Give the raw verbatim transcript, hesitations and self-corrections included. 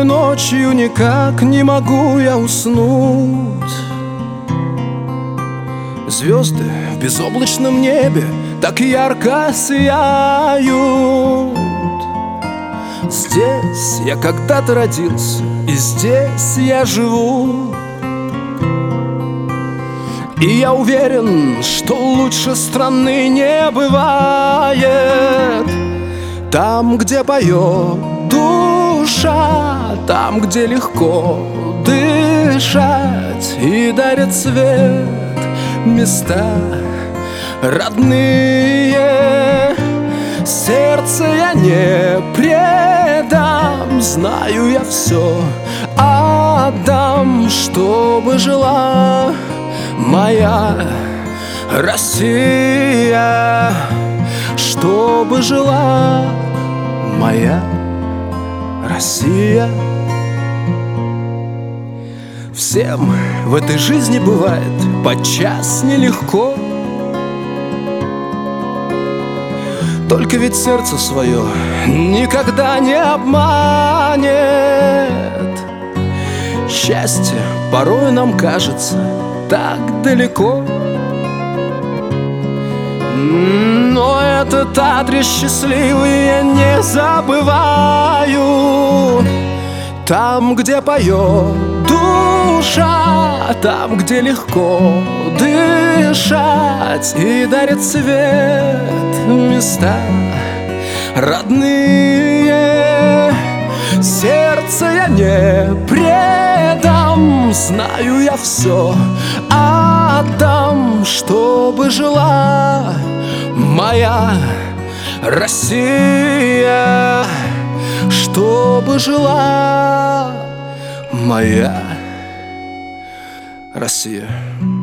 ночью никак не могу я уснуть. Звезды в безоблачном небе так ярко сияют. Здесь я когда-то родился, и здесь я живу. И я уверен, что лучше страны не бывает. Там, где поет душа, там, где легко дышать, и дарит свет места родные. Сердце я не предам, знаю я все отдам, чтобы жила моя Россия, чтобы жила моя Россия. Всем в этой жизни бывает подчас нелегко, только ведь сердце свое никогда не обманет. Счастье порой нам кажется так далеко, но этот адрес счастливый я не забываю. Там, где поет душа, там, где легко дышать, и дарит свет места родные. Сердце я не предам, знаю я все отдам, чтобы жила моя Россия, чтобы жила моя Россия.